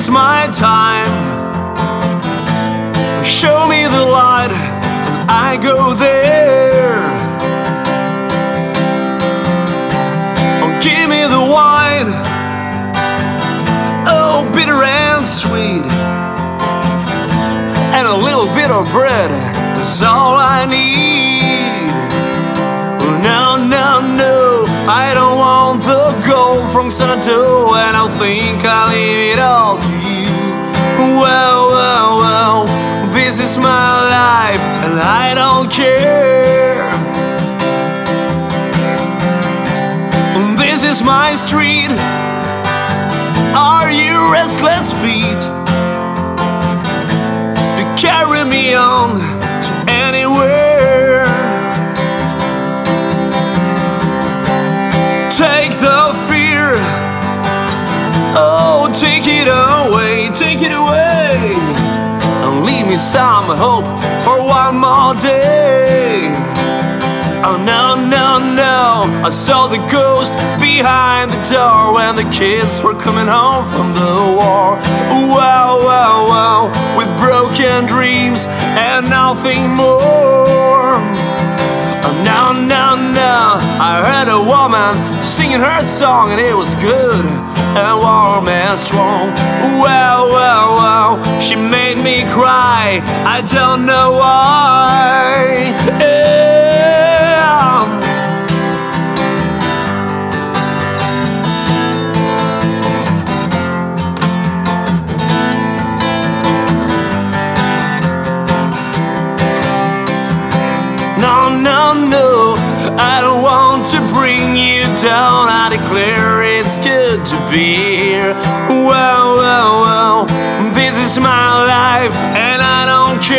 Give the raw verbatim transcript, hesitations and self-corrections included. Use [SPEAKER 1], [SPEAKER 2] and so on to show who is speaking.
[SPEAKER 1] is my time. Show me the light and I go there. Oh, give me the wine, oh, bitter and sweet, and a little bit of bread is all I need. No, no, no, I don't want the gold from Xanadu, and I think I'll leave it all to you. Well, well, well, this is my life and I don't care. This is my street. Are you restless feet to carry me on to anywhere? Take the fear, oh, take it away, take it away, and leave me some hope for one more day. Oh no, no, no, I saw the ghost behind the door when the kids were coming home from the war. Wow, wow, wow, with broken dreams and nothing more. Oh no, no, no, I heard a woman singing her song and it was good and warm and strong. Well, well, well, she made me cry, I don't know why. Yeah. No, no, no, I don't want to bring you down. I declare it's good to be here. Well, well, well, this is my life and I don't care.